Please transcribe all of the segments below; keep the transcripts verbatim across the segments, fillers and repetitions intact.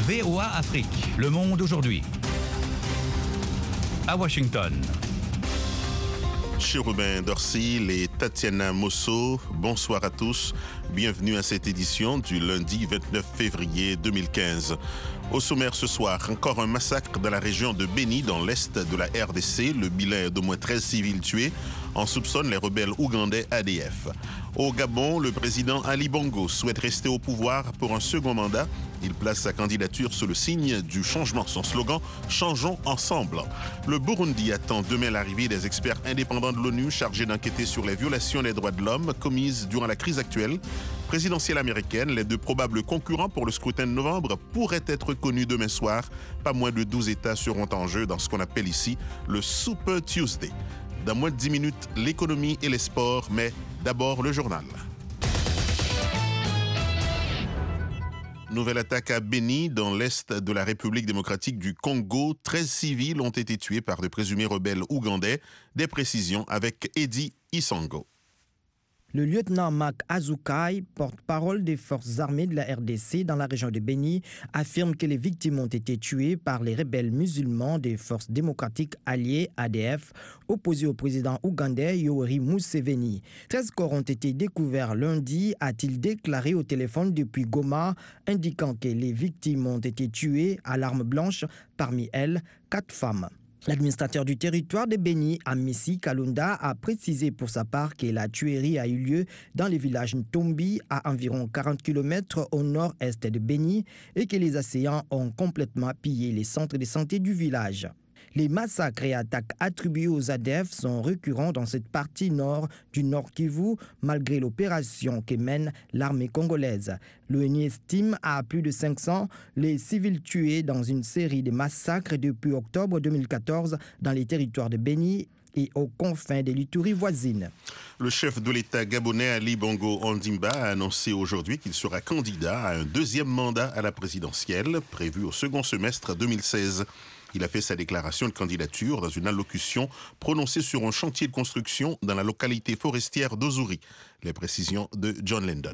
V O A Afrique, le monde aujourd'hui. À Washington. Chérubin Dorsil et Tatiana Mosso, bonsoir à tous. Bienvenue à cette édition du lundi vingt-neuf février deux mille quinze. Au sommaire ce soir, encore un massacre dans la région de Beni, dans l'est de la R D C. Le bilan est d'au moins treize civils tués. On soupçonne les rebelles ougandais A D F. Au Gabon, le président Ali Bongo souhaite rester au pouvoir pour un second mandat. Il place sa candidature sous le signe du changement. Son slogan « Changeons ensemble ». Le Burundi attend demain l'arrivée des experts indépendants de l'ONU chargés d'enquêter sur les violations des droits de l'homme commises durant la crise actuelle. Présidentielle américaine, les deux probables concurrents pour le scrutin de novembre pourraient être connus demain soir. Pas moins de douze États seront en jeu dans ce qu'on appelle ici le Super Tuesday. Dans moins de dix minutes, l'économie et les sports, mais d'abord le journal. Nouvelle attaque à Beni, dans l'est de la République démocratique du Congo. treize civils ont été tués par de présumés rebelles ougandais. Des précisions avec Eddie Isango. Le lieutenant Mark Azukai, porte-parole des forces armées de la R D C dans la région de Beni, affirme que les victimes ont été tuées par les rebelles musulmans des forces démocratiques alliées A D F, opposés au président ougandais Yoweri Museveni. treize corps ont été découverts lundi, a-t-il déclaré au téléphone depuis Goma, indiquant que les victimes ont été tuées à l'arme blanche, parmi elles, quatre femmes. L'administrateur du territoire de Beni, Amissi Kalunda, a précisé pour sa part que la tuerie a eu lieu dans le village Ntombi, à environ quarante kilomètres au nord-est de Beni, et que les assaillants ont complètement pillé les centres de santé du village. Les massacres et attaques attribués aux A D F sont récurrents dans cette partie nord du Nord Kivu, malgré l'opération que mène l'armée congolaise. L'ONU estime à plus de cinq cents les civils tués dans une série de massacres depuis octobre deux mille quatorze dans les territoires de Beni et aux confins des Lituri voisines. Le chef de l'État gabonais Ali Bongo Ondimba a annoncé aujourd'hui qu'il sera candidat à un deuxième mandat à la présidentielle, prévu au second semestre deux mille seize. Il a fait sa déclaration de candidature dans une allocution prononcée sur un chantier de construction dans la localité forestière d'Ozuri. Les précisions de John Lendon.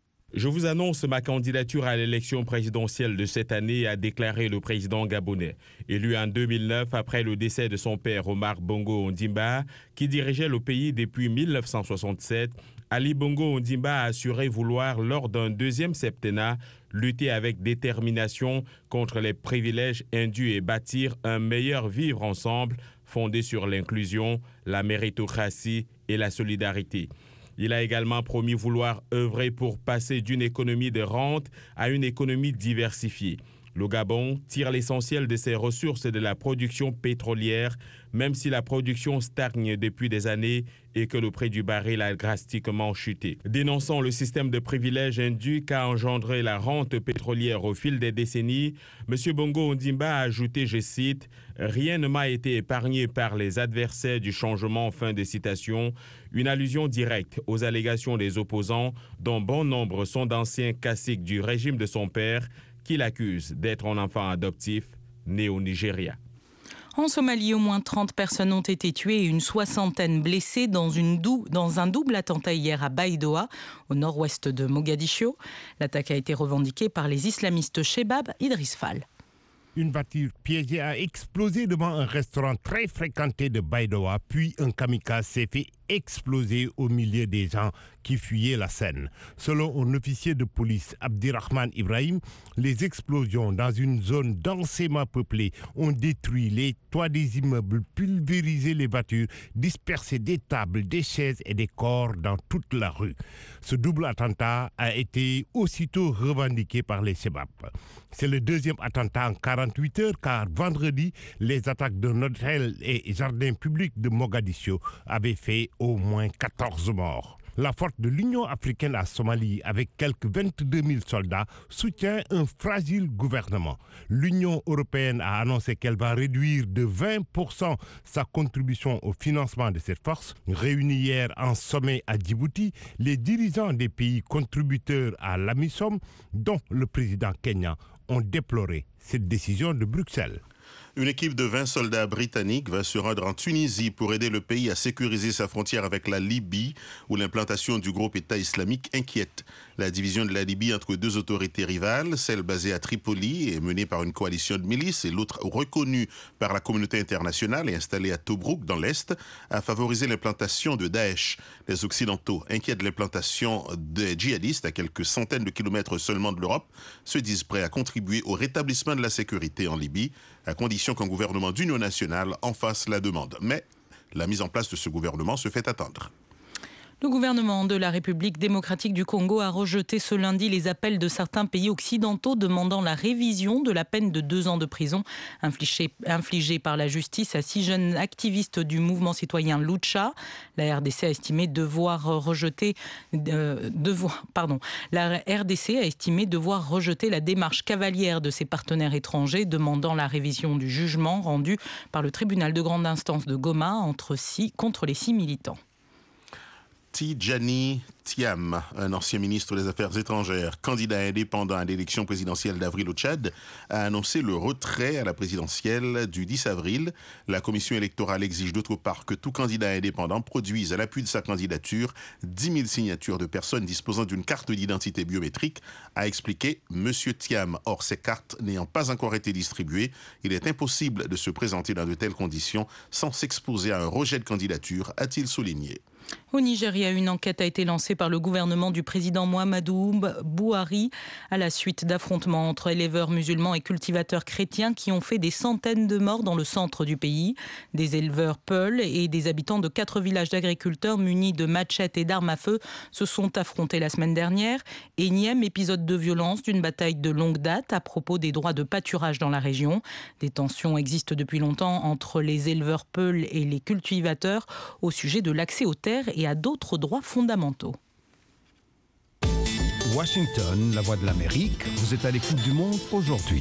Je vous annonce ma candidature à l'élection présidentielle de cette année, a déclaré le président gabonais. Élu en deux mille neuf après le décès de son père Omar Bongo Ondimba, qui dirigeait le pays depuis mille neuf cent soixante-sept, Ali Bongo Ondimba a assuré vouloir, lors d'un deuxième septennat, lutter avec détermination contre les privilèges indus et bâtir un meilleur vivre ensemble fondé sur l'inclusion, la méritocratie et la solidarité. Il a également promis vouloir œuvrer pour passer d'une économie de rente à une économie diversifiée. Le Gabon tire l'essentiel de ses ressources de la production pétrolière, même si la production stagne depuis des années et que le prix du baril a drastiquement chuté. Dénonçant le système de privilèges indus qu'a engendré la rente pétrolière au fil des décennies, M. Bongo Ondimba a ajouté, je cite, « Rien ne m'a été épargné par les adversaires du changement », fin de citation, une allusion directe aux allégations des opposants, dont bon nombre sont d'anciens caciques du régime de son père, qui l'accuse d'être un enfant adoptif né au Nigeria. En Somalie, au moins trente personnes ont été tuées et une soixantaine blessées dans, une dou- dans un double attentat hier à Baidoa, au nord-ouest de Mogadiscio. L'attaque a été revendiquée par les islamistes Shebab Idriss Fall. Une voiture piégée a explosé devant un restaurant très fréquenté de Baidoa, puis un kamikaze s'est fait exploser au milieu des gens qui fuyaient la scène. Selon un officier de police, Abdirahman Ibrahim, les explosions dans une zone densément peuplée ont détruit les toits des immeubles, pulvérisé les voitures, dispersé des tables, des chaises et des corps dans toute la rue. Ce double attentat a été aussitôt revendiqué par les Shebab. C'est le deuxième attentat en quarante-huit heures car vendredi, les attaques d'un hôtel et jardin public de Mogadiscio avaient fait au moins quatorze morts. La force de l'Union africaine à Somalie, avec quelques vingt-deux mille soldats, soutient un fragile gouvernement. L'Union européenne a annoncé qu'elle va réduire de vingt pour cent sa contribution au financement de cette force. Réunis hier en sommet à Djibouti, les dirigeants des pays contributeurs à l'AMISOM, dont le président kényan, ont déploré cette décision de Bruxelles. Une équipe de vingt soldats britanniques va se rendre en Tunisie pour aider le pays à sécuriser sa frontière avec la Libye, où l'implantation du groupe État islamique inquiète. La division de la Libye entre deux autorités rivales, celle basée à Tripoli et menée par une coalition de milices et l'autre reconnue par la communauté internationale et installée à Tobrouk dans l'Est, a favorisé l'implantation de Daesh. Les Occidentaux, inquiets de l'implantation des djihadistes à quelques centaines de kilomètres seulement de l'Europe, se disent prêts à contribuer au rétablissement de la sécurité en Libye, à condition qu'un gouvernement d'union nationale en fasse la demande. Mais la mise en place de ce gouvernement se fait attendre. Le gouvernement de la République démocratique du Congo a rejeté ce lundi les appels de certains pays occidentaux demandant la révision de la peine de deux ans de prison infligée, infligée par la justice à six jeunes activistes du mouvement citoyen Lucha. La R D C a estimé devoir rejeter, euh, devoir, pardon, la R D C a estimé devoir rejeter la démarche cavalière de ses partenaires étrangers demandant la révision du jugement rendu par le tribunal de grande instance de Goma entre six, contre les six militants. Tidjani Thiam, un ancien ministre des Affaires étrangères, candidat indépendant à l'élection présidentielle d'avril au Tchad, a annoncé le retrait à la présidentielle du dix avril. La commission électorale exige d'autre part que tout candidat indépendant produise à l'appui de sa candidature dix mille signatures de personnes disposant d'une carte d'identité biométrique, a expliqué M. Thiam. Or, ces cartes n'ayant pas encore été distribuées, il est impossible de se présenter dans de telles conditions sans s'exposer à un rejet de candidature, a-t-il souligné. Au Nigeria, une enquête a été lancée par le gouvernement du président Muhammadu Buhari à la suite d'affrontements entre éleveurs musulmans et cultivateurs chrétiens qui ont fait des centaines de morts dans le centre du pays. Des éleveurs Peul et des habitants de quatre villages d'agriculteurs munis de machettes et d'armes à feu se sont affrontés la semaine dernière. Énième épisode de violence d'une bataille de longue date à propos des droits de pâturage dans la région. Des tensions existent depuis longtemps entre les éleveurs Peul et les cultivateurs au sujet de l'accès aux terres et à d'autres droits fondamentaux. Washington, la voix de l'Amérique, vous êtes à l'écoute du monde aujourd'hui.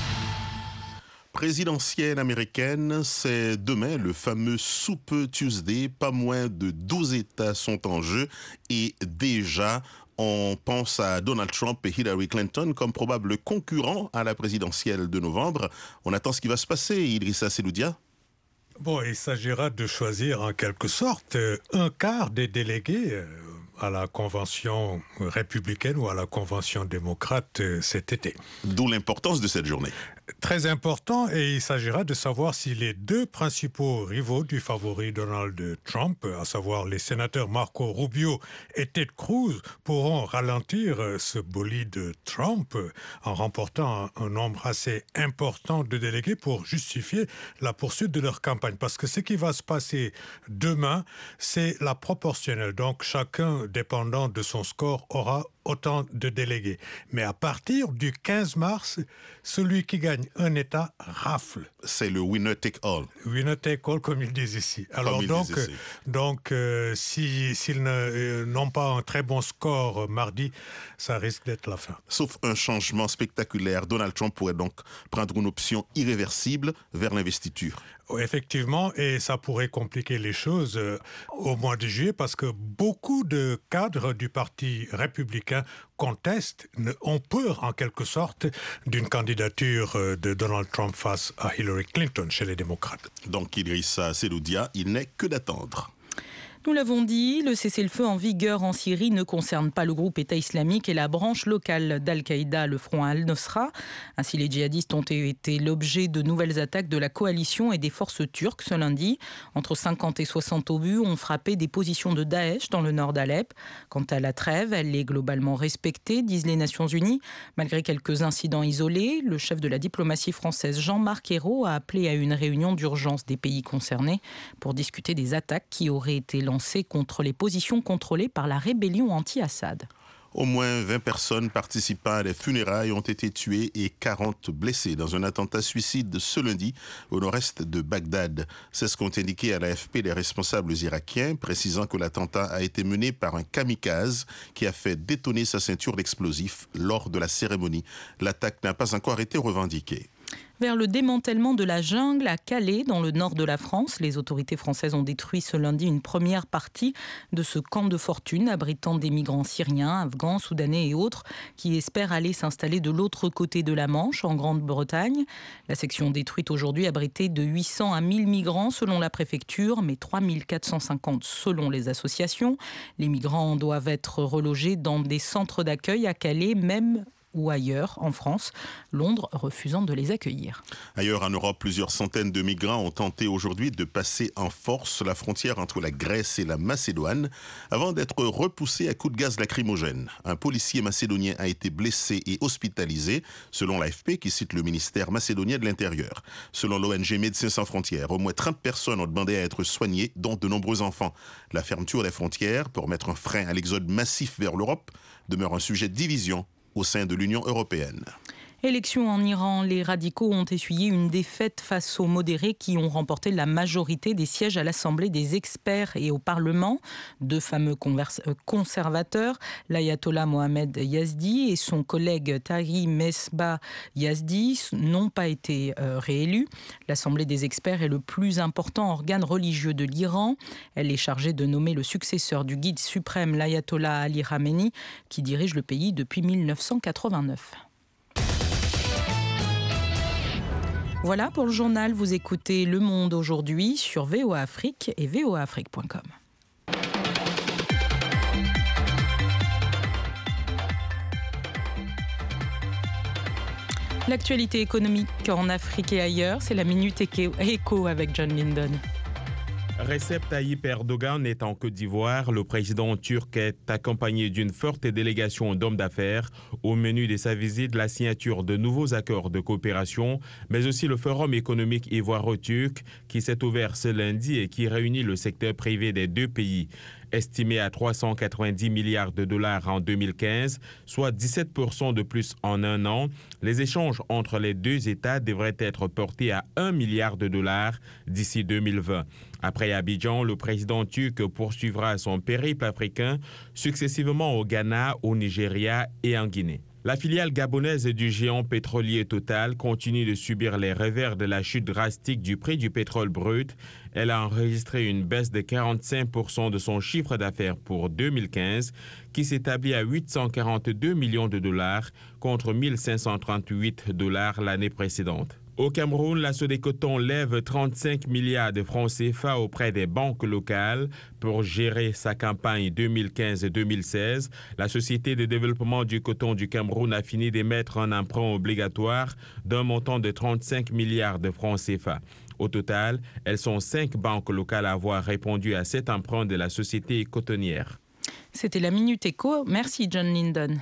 Présidentielle américaine, c'est demain le fameux Super Tuesday. Pas moins de douze États sont en jeu et déjà on pense à Donald Trump et Hillary Clinton comme probables concurrents à la présidentielle de novembre. On attend ce qui va se passer, Idrissa Seloudia. Bon, il s'agira de choisir en quelque sorte un quart des délégués à la convention républicaine ou à la convention démocrate cet été. D'où l'importance de cette journée. Très important, et il s'agira de savoir si les deux principaux rivaux du favori Donald Trump, à savoir les sénateurs Marco Rubio et Ted Cruz, pourront ralentir ce bolide Trump en remportant un nombre assez important de délégués pour justifier la poursuite de leur campagne. Parce que ce qui va se passer demain, c'est la proportionnelle. Donc chacun, dépendant de son score, aura autant de délégués. Mais à partir du quinze mars, celui qui gagne un État rafle. C'est le winner take all. Winner take all, comme ils disent ici. Alors donc, ici. donc euh, si, s'ils ne, euh, n'ont pas un très bon score euh, mardi, ça risque d'être la fin. Sauf un changement spectaculaire, Donald Trump pourrait donc prendre une option irréversible vers l'investiture. Effectivement, et ça pourrait compliquer les choses euh, au mois de juillet parce que beaucoup de cadres du Parti républicain contestent, ont peur en quelque sorte d'une candidature de Donald Trump face à Hillary Clinton chez les démocrates. Donc Idrissa Seloudia, il n'est que d'attendre. Nous l'avons dit, le cessez-le-feu en vigueur en Syrie ne concerne pas le groupe État islamique et la branche locale d'Al-Qaïda, le front Al-Nosra. Ainsi, les djihadistes ont été l'objet de nouvelles attaques de la coalition et des forces turques ce lundi. Entre cinquante et soixante obus ont frappé des positions de Daesh dans le nord d'Alep. Quant à la trêve, elle est globalement respectée, disent les Nations Unies. Malgré quelques incidents isolés, le chef de la diplomatie française Jean-Marc Ayrault a appelé à une réunion d'urgence des pays concernés pour discuter des attaques qui auraient été lancées contre les positions contrôlées par la rébellion anti-Assad. Au moins vingt personnes participant à des funérailles ont été tuées et quarante blessées dans un attentat suicide ce lundi au nord-est de Bagdad. C'est ce qu'ont indiqué à l'A F P les responsables irakiens, précisant que l'attentat a été mené par un kamikaze qui a fait détonner sa ceinture d'explosifs lors de la cérémonie. L'attaque n'a pas encore été revendiquée. Vers le démantèlement de la jungle à Calais, dans le nord de la France. Les autorités françaises ont détruit ce lundi une première partie de ce camp de fortune abritant des migrants syriens, afghans, soudanais et autres qui espèrent aller s'installer de l'autre côté de la Manche, en Grande-Bretagne. La section détruite aujourd'hui abritait de huit cents à mille migrants selon la préfecture, mais trois mille quatre cent cinquante selon les associations. Les migrants doivent être relogés dans des centres d'accueil à Calais, même ou ailleurs en France, Londres refusant de les accueillir. Ailleurs en Europe, plusieurs centaines de migrants ont tenté aujourd'hui de passer en force la frontière entre la Grèce et la Macédoine avant d'être repoussés à coups de gaz lacrymogène. Un policier macédonien a été blessé et hospitalisé, selon l'A F P qui cite le ministère macédonien de l'Intérieur. Selon l'O N G Médecins sans frontières, au moins trente personnes ont demandé à être soignées, dont de nombreux enfants. La fermeture des frontières pour mettre un frein à l'exode massif vers l'Europe demeure un sujet de division au sein de l'Union européenne. Élection en Iran, les radicaux ont essuyé une défaite face aux modérés qui ont remporté la majorité des sièges à l'Assemblée des experts et au Parlement. Deux fameux conservateurs, l'ayatollah Mohamed Yazdi et son collègue Taghi Mesbah Yazdi, n'ont pas été euh, réélus. L'Assemblée des experts est le plus important organe religieux de l'Iran. Elle est chargée de nommer le successeur du guide suprême, l'ayatollah Ali Khamenei, qui dirige le pays depuis mille neuf cent quatre-vingt-neuf. Voilà pour le journal, vous écoutez Le Monde aujourd'hui sur V O A Afrique et v o a afrique point com. L'actualité économique en Afrique et ailleurs, c'est la Minute Éco avec John Lindon. Recep Tayyip Erdogan est en Côte d'Ivoire. Le président turc est accompagné d'une forte délégation d'hommes d'affaires. Au menu de sa visite, la signature de nouveaux accords de coopération, mais aussi le Forum économique ivoiro-turc qui s'est ouvert ce lundi et qui réunit le secteur privé des deux pays. Estimé à trois cent quatre-vingt-dix milliards de dollars en deux mille quinze, soit dix-sept pour cent de plus en un an, les échanges entre les deux États devraient être portés à un milliard de dollars d'ici deux mille vingt. Après Abidjan, le président turc poursuivra son périple africain successivement au Ghana, au Nigeria et en Guinée. La filiale gabonaise du géant pétrolier Total continue de subir les revers de la chute drastique du prix du pétrole brut. Elle a enregistré une baisse de quarante-cinq pour cent de son chiffre d'affaires pour deux mille quinze, qui s'établit à huit cent quarante-deux millions de dollars contre mille cinq cent trente-huit dollars l'année précédente. Au Cameroun, la Sodécoton lève trente-cinq milliards de francs C F A auprès des banques locales pour gérer sa campagne deux mille quinze deux mille seize. La Société de développement du coton du Cameroun a fini d'émettre un emprunt obligatoire d'un montant de trente-cinq milliards de francs C F A. Au total, elles sont cinq banques locales à avoir répondu à cet emprunt de la société cotonnière. C'était la Minute Éco. Merci John Lindon.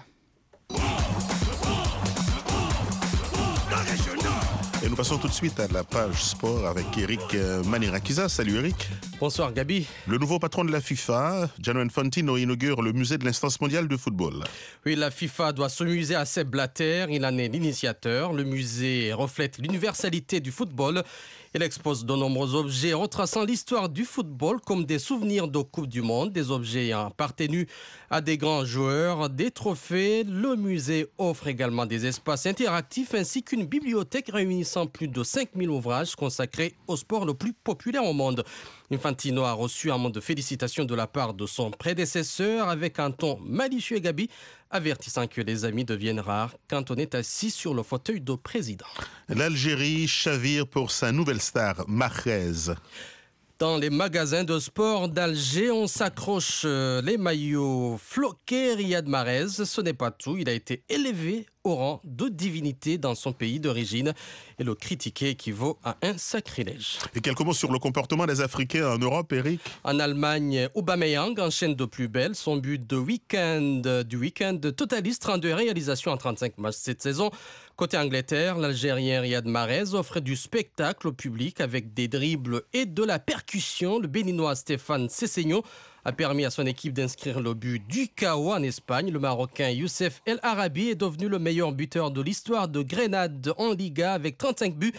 Et nous passons tout de suite à la page sport avec Eric Manirakiza. Salut Eric. Bonsoir Gabi. Le nouveau patron de la FIFA, Gianni Infantino, inaugure le musée de l'instance mondiale de football. Oui, la FIFA doit se muser à Sepp Blatter. Il en est l'initiateur. Le musée reflète l'universalité du football. Il expose de nombreux objets retraçant l'histoire du football comme des souvenirs de Coupe du Monde, des objets appartenus à des grands joueurs, des trophées. Le musée offre également des espaces interactifs ainsi qu'une bibliothèque réunissant plus de cinq mille ouvrages consacrés au sport le plus populaire au monde. Infantino a reçu un mot de félicitations de la part de son prédécesseur avec un ton malicieux, Gabi, avertissant que les amis deviennent rares quand on est assis sur le fauteuil de président. L'Algérie chavire pour sa nouvelle star, Mahrez. Dans les magasins de sport d'Alger, on s'accroche les maillots floqués. Riyad Mahrez, ce n'est pas tout. Il a été élevé au rang de divinité dans son pays d'origine et le critiquer équivaut à un sacrilège. Et quelques mots sur le comportement des Africains en Europe, Eric? En Allemagne, Aubameyang enchaîne de plus belle son but de week-end, du week-end totaliste, trente-deux réalisations en trente-cinq matchs cette saison. Côté Angleterre, l'Algérien Riyad Mahrez offre du spectacle au public avec des dribbles et de la percussion. Le Béninois Stéphane Sessegnon a permis à son équipe d'inscrire le but du K O en Espagne. Le Marocain Youssef El Arabi est devenu le meilleur buteur de l'histoire de Grenade en Liga avec trente-cinq buts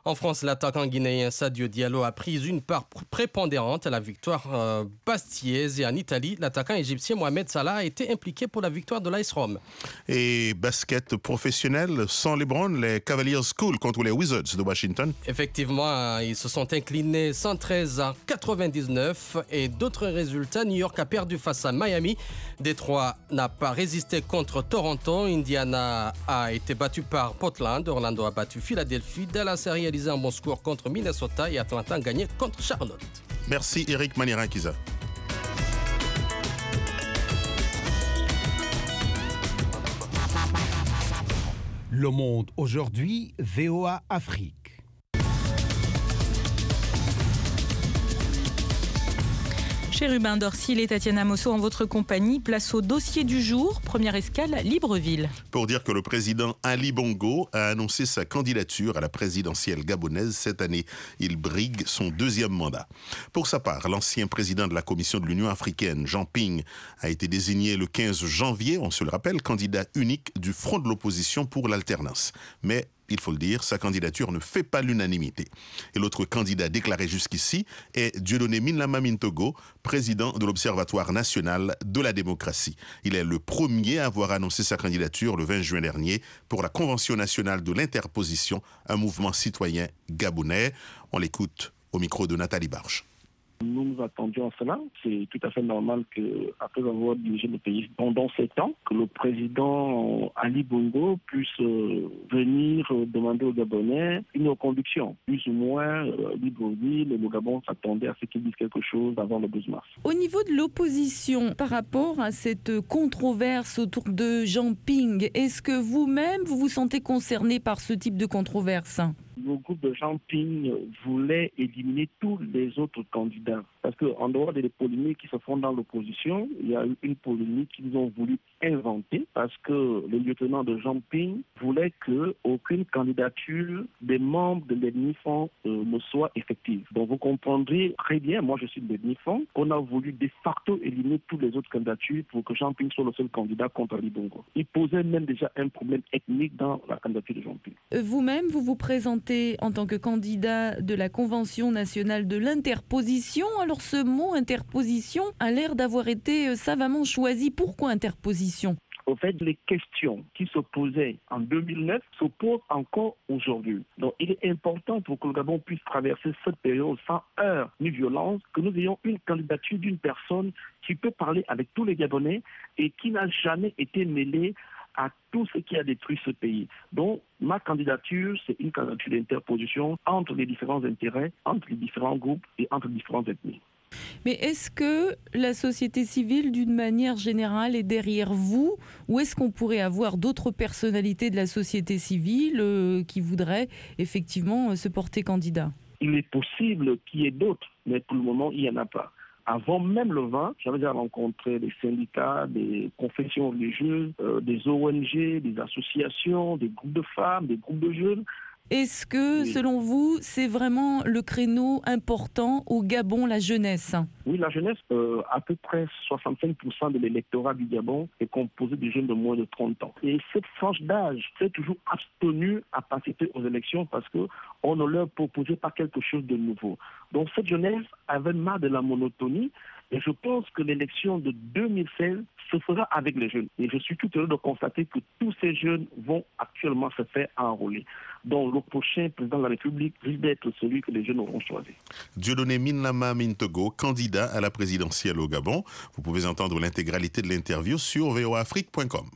En France, l'attaquant guinéen Sadio Diallo a pris une part prépondérante à la victoire euh, bastiaise. Et en Italie, l'attaquant égyptien Mohamed Salah a été impliqué pour la victoire de l'A S Rome. Et basket professionnel, sans LeBron, les Cavaliers coulent contre les Wizards de Washington. Effectivement, ils se sont inclinés cent treize à quatre-vingt-dix-neuf. Et d'autres résultats, New York a perdu face à Miami. Détroit n'a pas résisté contre Toronto. Indiana a été battu par Portland. Orlando a battu Philadelphie. Dallas a réalisé un bon score contre Minnesota et Atlanta a gagné contre Charlotte. Merci Eric Manirin-Kiza. Le Monde aujourd'hui, V O A Afrique. Chérubin Dorsil et Tatiana Mosso en votre compagnie. Place au dossier du jour. Première escale, Libreville. Pour dire que le président Ali Bongo a annoncé sa candidature à la présidentielle gabonaise cette année. Il brigue son deuxième mandat. Pour sa part, l'ancien président de la Commission de l'Union africaine, Jean Ping, a été désigné le quinze janvier, on se le rappelle, candidat unique du Front de l'opposition pour l'alternance. Mais il faut le dire, sa candidature ne fait pas l'unanimité. Et l'autre candidat déclaré jusqu'ici est Dieudonné Minlama Mintogo, président de l'Observatoire national de la démocratie. Il est le premier à avoir annoncé sa candidature le vingt juin dernier pour la Convention nationale de l'interposition, un mouvement citoyen gabonais. On l'écoute au micro de Nathalie Barge. Nous nous attendions à cela. C'est tout à fait normal qu'après avoir dirigé le pays pendant sept ans, que le président Ali Bongo puisse venir demander aux Gabonais une reconduction. Plus ou moins, Libreville et le Gabon s'attendaient à ce qu'ils disent quelque chose avant le douze mars. Au niveau de l'opposition, par rapport à cette controverse autour de Jean Ping, est-ce que vous-même, vous vous sentez concerné par ce type de controverse ? Le groupe de Jean Ping voulait éliminer tous les autres candidats. Parce qu'en dehors des polémiques qui se font dans l'opposition, il y a eu une polémique qu'ils ont voulu inventer parce que le lieutenant de Jean Ping voulait qu'aucune candidature des membres de l'EDNIFON euh, ne soit effective. Donc vous comprendrez très bien, moi je suis de l'EDNIFON, qu'on a voulu de facto éliminer toutes les autres candidatures pour que Jean Ping soit le seul candidat contre Ali Bongo. Il posait même déjà un problème ethnique dans la candidature de Jean Ping. Vous-même, vous vous présentez en tant que candidat de la Convention nationale de l'interposition. Alors ce mot interposition a l'air d'avoir été savamment choisi. Pourquoi interposition ? Au fait, les questions qui se posaient en deux mille neuf se posent encore aujourd'hui. Donc, il est important pour que le Gabon puisse traverser cette période sans heurts ni violence, que nous ayons une candidature d'une personne qui peut parler avec tous les Gabonais et qui n'a jamais été mêlée à tout ce qui a détruit ce pays. Donc, ma candidature, c'est une candidature d'interposition entre les différents intérêts, entre les différents groupes et entre les différentes ethnies. Mais est-ce que la société civile, d'une manière générale, est derrière vous ? Ou est-ce qu'on pourrait avoir d'autres personnalités de la société civile euh, qui voudraient effectivement euh, se porter candidat ? Il est possible qu'il y ait d'autres, mais pour le moment, il n'y en a pas. Avant même le vingt, j'avais déjà rencontré des syndicats, des confessions religieuses, euh, des O N G, des associations, des groupes de femmes, des groupes de jeunes. Est-ce que, oui, selon vous, c'est vraiment le créneau important au Gabon, la jeunesse ? Oui, la jeunesse, euh, à peu près soixante-cinq pour cent de l'électorat du Gabon est composé de jeunes de moins de trente ans. Et cette tranche d'âge s'est toujours abstenue à participer aux élections parce qu'on ne leur proposait pas quelque chose de nouveau. Donc cette jeunesse avait marre de la monotonie. Et je pense que l'élection de deux mille seize se fera avec les jeunes. Et je suis tout heureux de constater que tous ces jeunes vont actuellement se faire enrôler. Donc le prochain président de la République risque d'être celui que les jeunes auront choisi. Dieudonné Minlama Mintogo, candidat à la présidentielle au Gabon. Vous pouvez entendre l'intégralité de l'interview sur v o a afrique point com.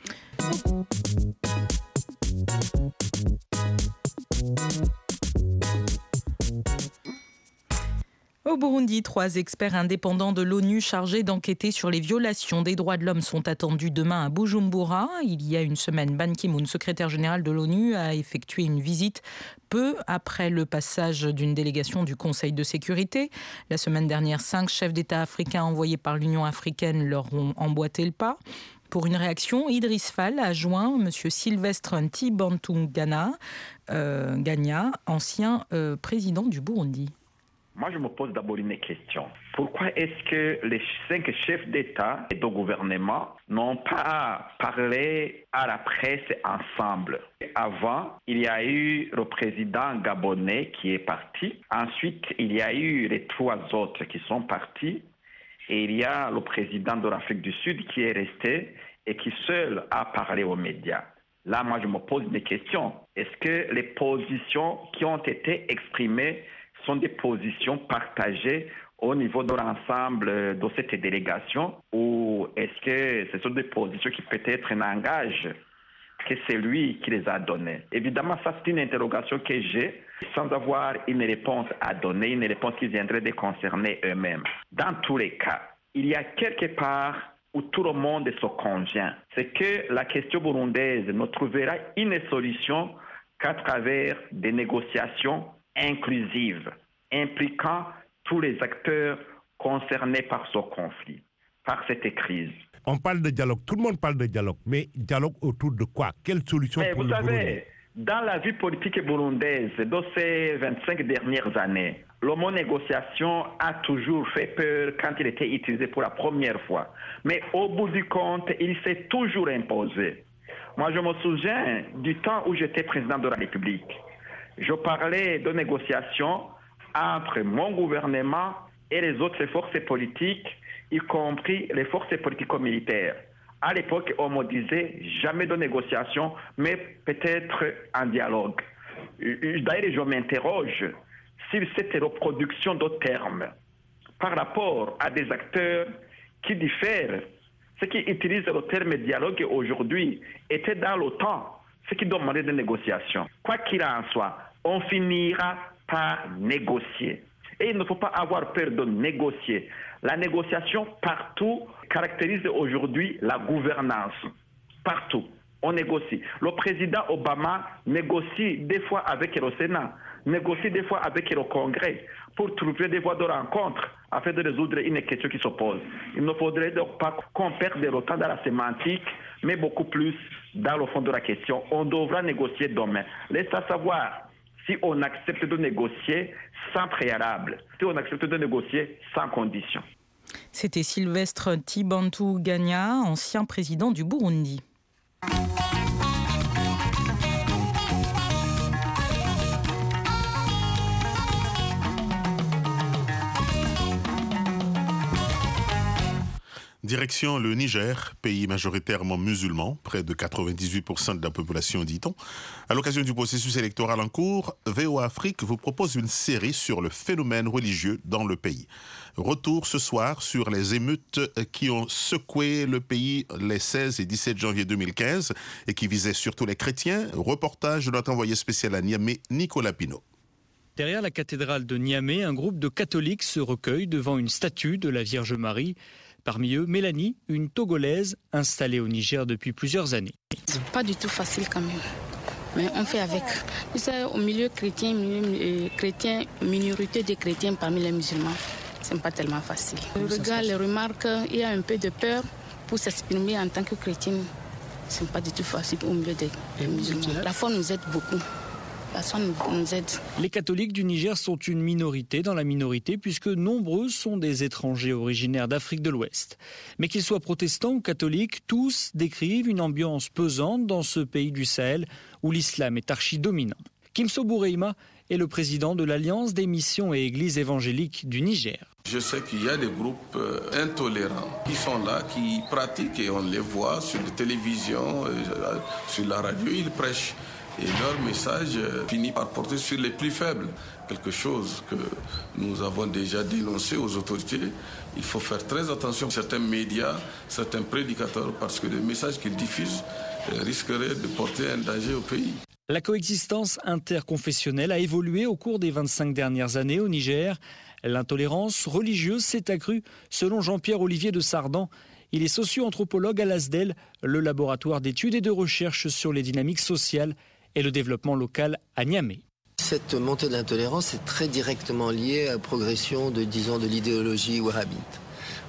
Au Burundi, trois experts indépendants de l'ONU chargés d'enquêter sur les violations des droits de l'homme sont attendus demain à Bujumbura. Il y a une semaine, Ban Ki-moon, secrétaire général de l'ONU, a effectué une visite peu après le passage d'une délégation du Conseil de sécurité. La semaine dernière, cinq chefs d'État africains envoyés par l'Union africaine leur ont emboîté le pas. Pour une réaction, Idriss Fall a joint M. Sylvestre Ntibantunganya, euh, Gagna, ancien euh, président du Burundi. Moi, je me pose d'abord une question. Pourquoi est-ce que les cinq chefs d'État et de gouvernement n'ont pas parlé à la presse ensemble? Avant, il y a eu le président gabonais qui est parti. Ensuite, il y a eu les trois autres qui sont partis. Et il y a le président de l'Afrique du Sud qui est resté et qui seul a parlé aux médias. Là, moi, je me pose des questions. Est-ce que les positions qui ont été exprimées sont des positions partagées au niveau de l'ensemble de cette délégation, ou est-ce que ce sont des positions qui peut-être n'engagent que c'est lui qui les a données? Évidemment, ça c'est une interrogation que j'ai sans avoir une réponse à donner, une réponse qui viendrait de concerner eux-mêmes. Dans tous les cas, il y a quelque part où tout le monde se convient. C'est que la question burundaise ne trouvera une solution qu'à travers des négociations inclusives, impliquant tous les acteurs concernés par ce conflit, par cette crise. On parle de dialogue, tout le monde parle de dialogue, mais dialogue autour de quoi? Quelle solution mais pour vous le savez, Burundi? Dans la vie politique burundaise de ces vingt-cinq dernières années, le mot négociation a toujours fait peur quand il était utilisé pour la première fois. Mais au bout du compte, il s'est toujours imposé. Moi, je me souviens du temps où j'étais président de la République. Je parlais de négociation entre mon gouvernement et les autres forces politiques, y compris les forces politico-militaires. À l'époque, on me disait jamais de négociation, mais peut-être un dialogue. D'ailleurs, je m'interroge sur cette reproduction de termes par rapport à des acteurs qui diffèrent. Ceux qui utilisent le terme dialogue aujourd'hui étaient dans le temps, ceux qui demandaient des négociations. Quoi qu'il en soit, on finira par négocier. Et il ne faut pas avoir peur de négocier. La négociation partout caractérise aujourd'hui la gouvernance. Partout, on négocie. Le président Obama négocie des fois avec le Sénat, négocie des fois avec le Congrès pour trouver des voies de rencontre afin de résoudre une question qui s'oppose. Il ne faudrait donc pas qu'on perde le temps dans la sémantique, mais beaucoup plus dans le fond de la question. On devra négocier demain. Laissez savoir si on accepte de négocier sans préalable, si on accepte de négocier sans condition. C'était Sylvestre Tibantou-Gagna, ancien président du Burundi. Direction le Niger, pays majoritairement musulman, près de quatre-vingt-dix-huit pour cent de la population, dit-on. À l'occasion du processus électoral en cours, V O A Afrique vous propose une série sur le phénomène religieux dans le pays. Retour ce soir sur les émeutes qui ont secoué le pays les seize et dix-sept janvier deux mille quinze et qui visaient surtout les chrétiens. Reportage de notre envoyé spécial à Niamey, Nicolas Pinault. Derrière la cathédrale de Niamey, un groupe de catholiques se recueille devant une statue de la Vierge Marie. Parmi eux, Mélanie, une Togolaise installée au Niger depuis plusieurs années. C'est pas du tout facile quand même, mais on fait avec. Vous savez, au milieu chrétien, milieu chrétien, minorité de chrétiens parmi les musulmans, c'est pas tellement facile. Je regarde les remarques, il y a un peu de peur pour s'exprimer en tant que chrétien. C'est pas du tout facile au milieu des musulmans. La foi nous aide beaucoup. Nous aide. Les catholiques du Niger sont une minorité dans la minorité puisque nombreux sont des étrangers originaires d'Afrique de l'Ouest. Mais qu'ils soient protestants ou catholiques, tous décrivent une ambiance pesante dans ce pays du Sahel où l'islam est archi-dominant. Kimso Boureima est le président de l'Alliance des missions et églises évangéliques du Niger. Je sais qu'il y a des groupes intolérants qui sont là, qui pratiquent et on les voit sur la télévision, sur la radio, ils prêchent. Et leur message finit par porter sur les plus faibles. Quelque chose que nous avons déjà dénoncé aux autorités. Il faut faire très attention à certains médias, certains prédicateurs, parce que le message qu'ils diffusent risquerait de porter un danger au pays. La coexistence interconfessionnelle a évolué au cours des vingt-cinq dernières années au Niger. L'intolérance religieuse s'est accrue, selon Jean-Pierre Olivier de Sardan. Il est socio-anthropologue à l'A S D E L, le laboratoire d'études et de recherche sur les dynamiques sociales et le développement local à Niamey. Cette montée de l'intolérance est très directement liée à la progression de, disons, de l'idéologie wahhabite,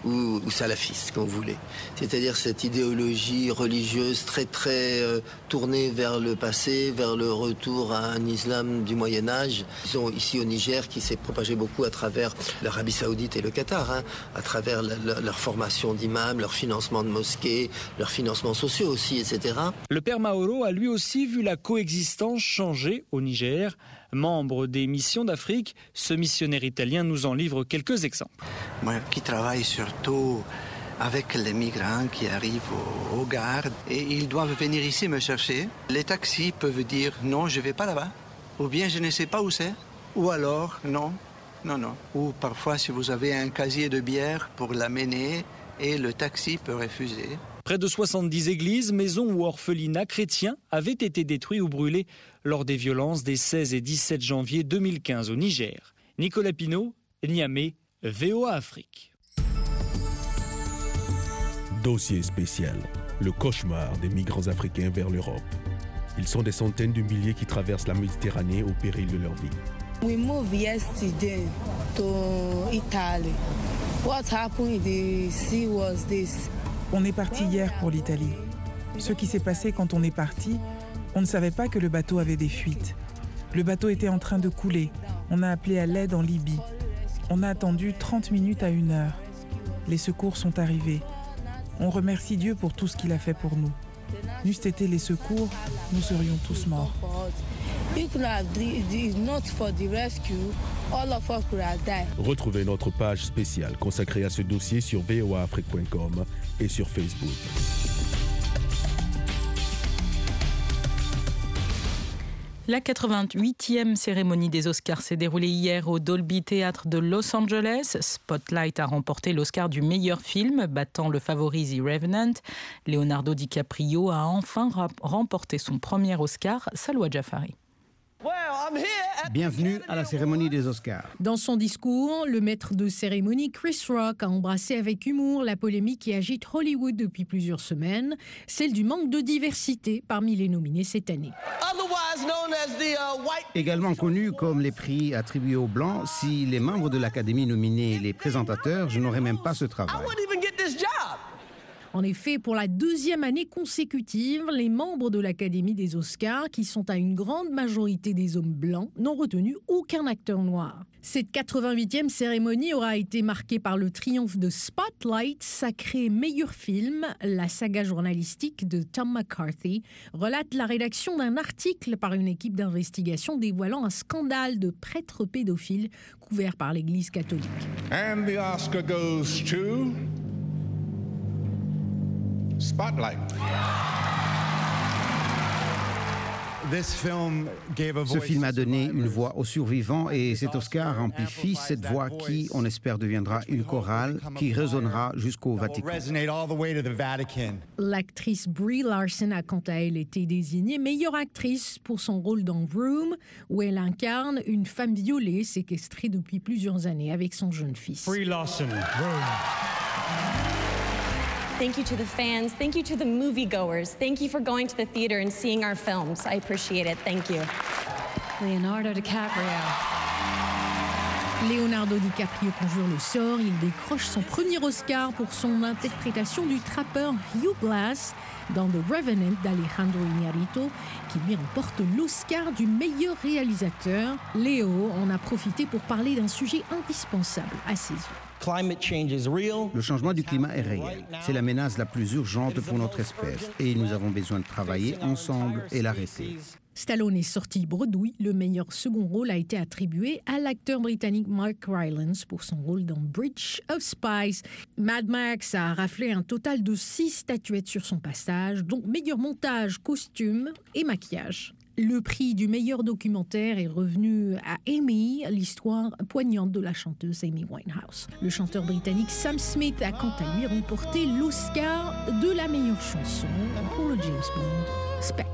ou, ou salafiste, comme vous voulez. C'est-à-dire cette idéologie religieuse très très euh, tournée vers le passé, vers le retour à un islam du Moyen-Âge. Ils ont ici au Niger qui s'est propagé beaucoup à travers l'Arabie Saoudite et le Qatar, hein, à travers la, la, leur formation d'imams, leur financement de mosquées, leurs financements sociaux aussi, et cetera. Le père Maoro a lui aussi vu la coexistence changer au Niger. Membre des missions d'Afrique, ce missionnaire italien nous en livre quelques exemples. Moi qui travaille surtout avec les migrants qui arrivent aux, aux gares et ils doivent venir ici me chercher. Les taxis peuvent dire non, je ne vais pas là-bas, ou bien je ne sais pas où c'est, ou alors non, non, non. Ou parfois si vous avez un casier de bière pour l'amener et le taxi peut refuser. Près de soixante-dix églises, maisons ou orphelinats chrétiens avaient été détruits ou brûlés lors des violences des seize et dix-sept janvier deux mille quinze au Niger. Nicolas Pinault, Niamey, V O A Afrique. Dossier spécial, le cauchemar des migrants africains vers l'Europe. Ils sont des centaines de milliers qui traversent la Méditerranée au péril de leur vie. We moved yesterday to Italy. What happened in the sea was this. On est parti hier pour l'Italie. Ce qui s'est passé quand on est parti, on ne savait pas que le bateau avait des fuites. Le bateau était en train de couler. On a appelé à l'aide en Libye. On a attendu trente minutes à une heure. Les secours sont arrivés. On remercie Dieu pour tout ce qu'il a fait pour nous. N'eussent été les secours, nous serions tous morts. Retrouvez notre page spéciale consacrée à ce dossier sur v o a afrique point com et sur Facebook. La quatre-vingt-huitième cérémonie des Oscars s'est déroulée hier au Dolby Theatre de Los Angeles. Spotlight a remporté l'Oscar du meilleur film, battant le favori The Revenant. Leonardo DiCaprio a enfin remporté son premier Oscar. Salwa Jafari. Bienvenue à la cérémonie des Oscars. Dans son discours, le maître de cérémonie Chris Rock a embrassé avec humour la polémique qui agite Hollywood depuis plusieurs semaines, celle du manque de diversité parmi les nominés cette année. Également connus comme les prix attribués aux Blancs, si les membres de l'Académie nominaient les présentateurs, je n'aurais même pas ce travail. En effet, pour la deuxième année consécutive, les membres de l'Académie des Oscars, qui sont à une grande majorité des hommes blancs, n'ont retenu aucun acteur noir. Cette quatre-vingt-huitième cérémonie aura été marquée par le triomphe de Spotlight, sacré meilleur film. La saga journalistique de Tom McCarthy relate la rédaction d'un article par une équipe d'investigation dévoilant un scandale de prêtres pédophiles couvert par l'Église catholique. And the Oscar goes to Spotlight. Ce film a donné une voix aux survivants et cet Oscar amplifie cette voix qui, on espère, deviendra une chorale qui résonnera jusqu'au Vatican. L'actrice Brie Larson a quant à elle été désignée meilleure actrice pour son rôle dans Room, où elle incarne une femme violée séquestrée depuis plusieurs années avec son jeune fils. Brie Larson, Room. Thank you to the fans. Thank you to the moviegoers. Thank you for going to the theater and seeing our films. I appreciate it. Thank you. Leonardo DiCaprio. Leonardo DiCaprio conjure le sort. Il décroche son premier Oscar pour son interprétation du trappeur Hugh Glass dans The Revenant d'Alejandro Iñárritu, qui lui remporte l'Oscar du meilleur réalisateur. Léo en a profité pour parler d'un sujet indispensable à ses yeux. Le changement du climat est réel. C'est la menace la plus urgente pour notre espèce et nous avons besoin de travailler ensemble et l'arrêter. Stallone est sorti bredouille. Le meilleur second rôle a été attribué à l'acteur britannique Mark Rylance pour son rôle dans Bridge of Spies. Mad Max a raflé un total de six statuettes sur son passage, dont meilleur montage, costume et maquillage. Le prix du meilleur documentaire est revenu à Amy, l'histoire poignante de la chanteuse Amy Winehouse. Le chanteur britannique Sam Smith a quant à lui remporté l'Oscar de la meilleure chanson pour le James Bond Spectre.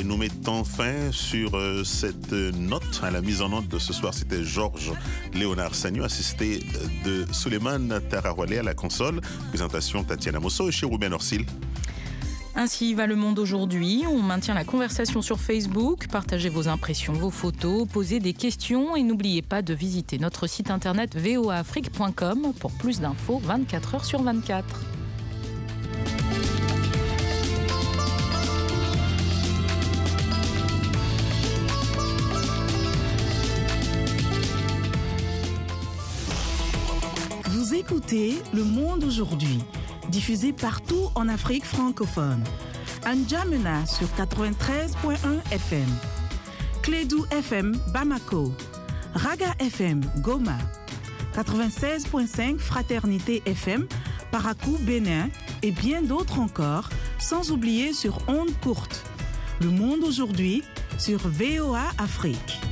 nous mettons fin sur euh, cette note. À la mise en note de ce soir, c'était Georges Léonard Sagnou, assisté de Suleiman Tarawale à la console. Présentation Tatiana Mosso et chez Ruben Orsil. Ainsi va le monde aujourd'hui. On maintient la conversation sur Facebook. Partagez vos impressions, vos photos, posez des questions et n'oubliez pas de visiter notre site internet v o a afrique point com pour plus d'infos vingt-quatre heures sur vingt-quatre. Vous écoutez Le Monde aujourd'hui, diffusé partout en Afrique francophone. N'Djamena sur quatre-vingt-treize point un F M, Clédou F M Bamako, Raga F M Goma, quatre-vingt-seize point cinq Fraternité F M Parakou Bénin et bien d'autres encore, sans oublier sur ondes courtes. Le Monde aujourd'hui sur V O A Afrique.